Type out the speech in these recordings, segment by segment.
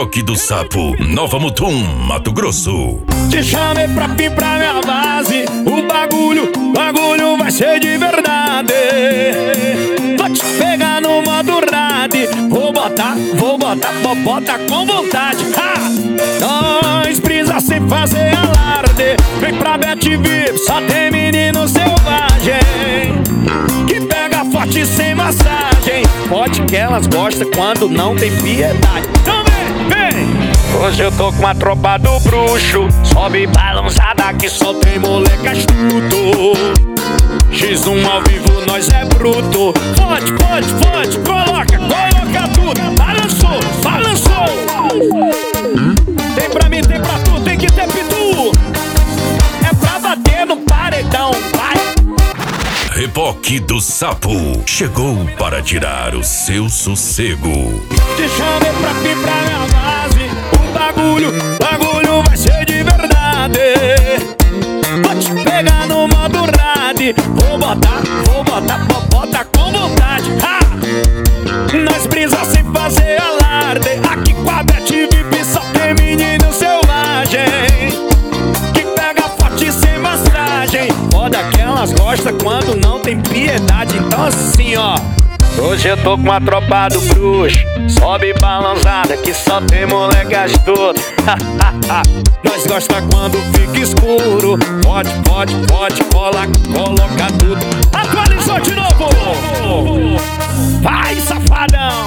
Reboque do Sapo, Nova Mutum, Mato Grosso. Te chamei pra vir pra minha base. O bagulho vai ser de verdade. Vou te pegar no modo rade. Vou botar, bota com vontade. Nós brisa sem fazer alarde. Vem pra BetVip, só tem menino selvagem que pega forte sem massagem. Pode que elas gostam quando não tem piedade. Então vem! Hoje eu tô com a tropa do bruxo. Sobe balançada que só tem moleque astuto. X1 ao vivo, nós é bruto. Fode, coloca tudo. Balançou. Tem pra mim, tem pra tu, tem que ter pitu. É pra bater no paredão, vai. Reboque do Sapo chegou para tirar o seu sossego. Te chamei pra vir pra minha base. O bagulho vai ser de verdade. Vou te pegar no modo rade. Vou botar, bota com vontade. Nós brisa sem fazer alarde. Aqui com a BetVip só tem menino selvagem que pega forte sem massagem. Foda que elas gostam quando não tem piedade. Então assim, ó, hoje eu tô com a tropa do bruxo. Sobe balançada que só tem moleque astuto. Nós gosta quando fica escuro. Pode, coloca tudo. Atualizou de novo. Vai, safadão.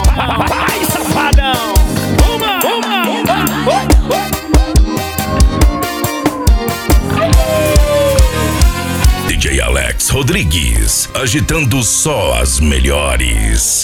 Uma. DJ Alex Rodrigues, agitando só as melhores.